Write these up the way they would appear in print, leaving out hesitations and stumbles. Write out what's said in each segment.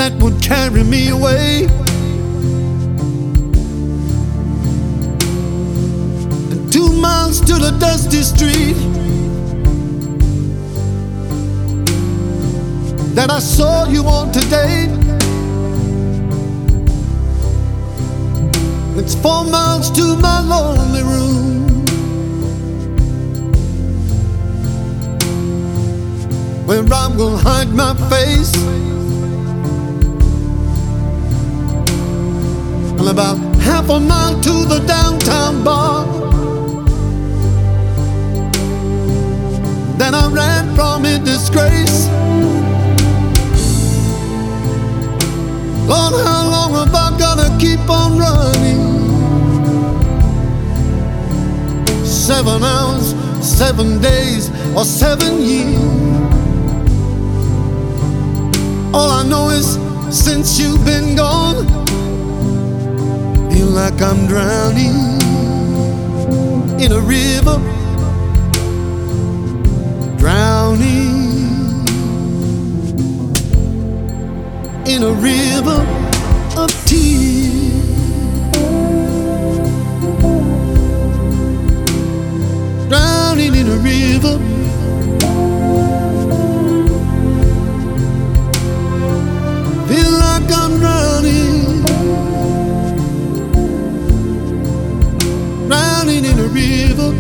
that would carry me away. And 2 miles to the dusty street that I saw you on today. It's 4 miles to my lonely room, where I will hide my face. And about half a mile to the downtown bar that I ran from in disgrace. Lord, how long have I gotta keep on running? 7 hours, 7 days, or 7 years. All I know is since you've been gone, feel like I'm drowning in a river, drowning in a river of tears, drowning in a river. Feel like I'm drowning, drowning in a river.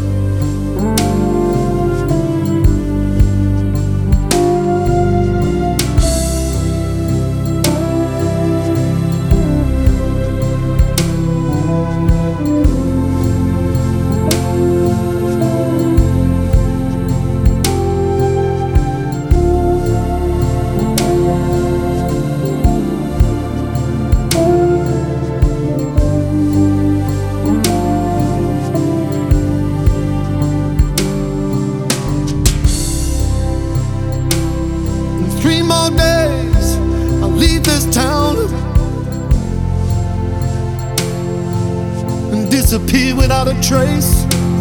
Disappear without a trace.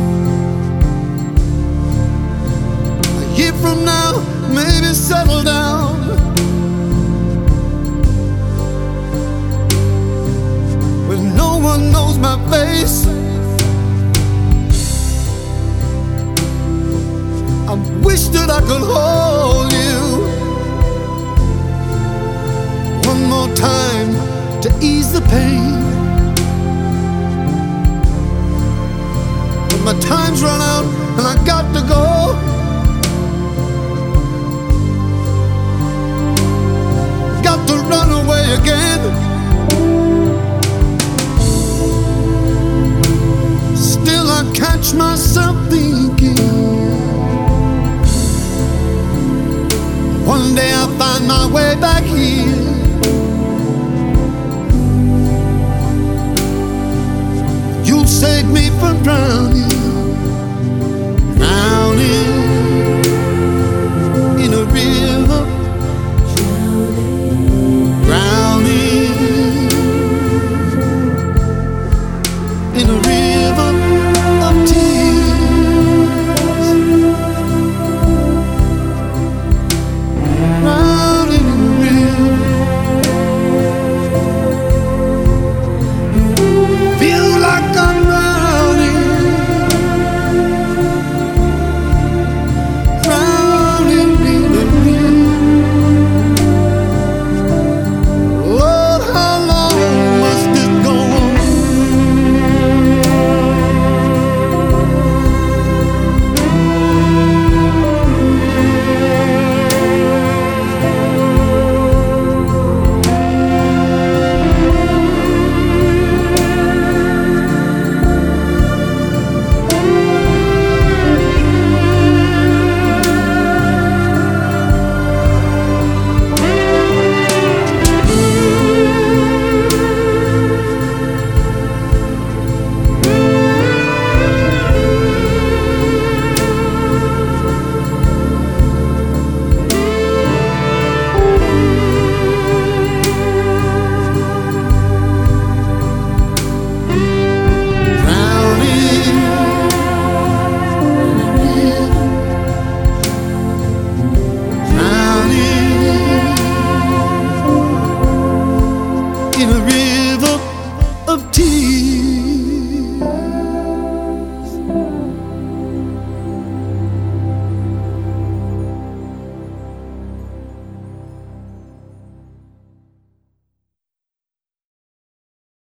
A year from now, maybe settle down. When no one knows my face. I wish that I could hold you one more time to ease the pain. My time's run out and I got to go. Got to run away again. Still I catch myself thinking, one day I'll find my way back here. You'll save me from drowning, drowning